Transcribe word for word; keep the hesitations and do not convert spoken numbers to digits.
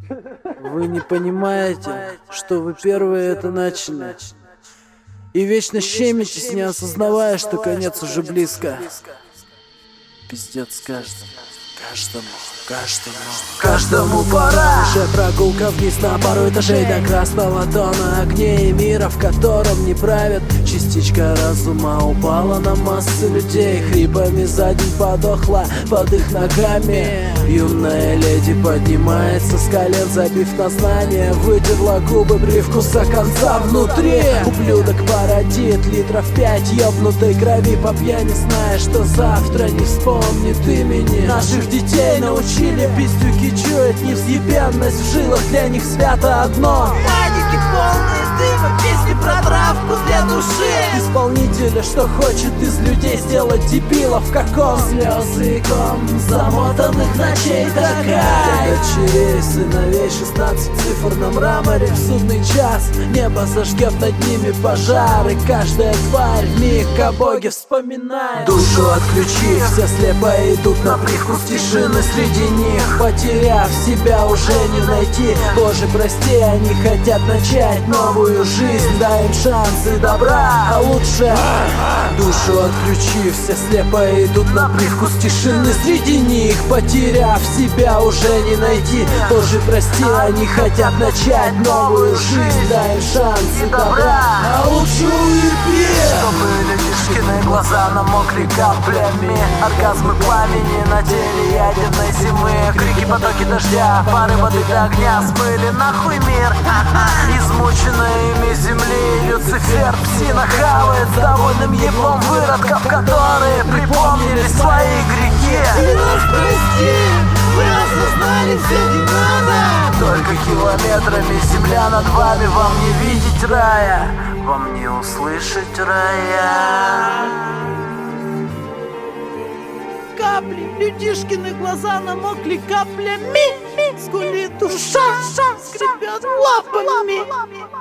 Вы не понимаете, что вы первые это начали. И вечно щемитесь, не осознавая, что конец уже близко. Пиздец каждому, каждому, каждому. Каждому пора. Уже прогулка вниз на пару этажей до красного тона огней мира, в котором не правят. Частичка разума упала на массы людей, хрипами за день подохла под их ногами. Юная леди поднимается с колен, забив на знание, вытерла губы привкуса конца внутри. Ублюдок породит литров пять ёбнутой крови по пьяни, зная, что завтра не вспомнит имени. Наших детей научили пиздюки чуять невзъебенность, в жилах для них свято одно. Паники полные дыма, песни про травку для души. Исполнителя, что хочет из людей сделать дебилов, каком слезы ком замотанных ночей такая. Дочерей, сыновей, шестнадцать цифр на мраморе в судный час. Небо зажгет над ними пожары, каждая тварь вмиг о Боге вспоминает. Душу отключив, все слепо идут на привкус тишины среди них, потеряв себя уже не найти. Боже, прости, они хотят начать новую жизнь, дай им шансы добра, а лучше душу отключив, все слепо идут на привкус тишины среди них, потеряв себя уже не найти. Боже, прости, они хотят начать новую жизнь, дай им шансы добра, а лучше уйди. Чтобы людишкины глаза намокли каплями, оргазмы пламени на теле ядерной зимы, крики, потоки дождя, пары воды до огня смыли нахуй мир. Измученной ими земли Люцифер псина хавает с довольным еблом выродков, которые припомнили свои грехи. Ты нас прости, вы осознали все не надо. Только километрами земля над вами, вам не видеть рая, вам не услышать рая. Капли, людишкины глаза намокли каплями, скулит душа, скребет лапами.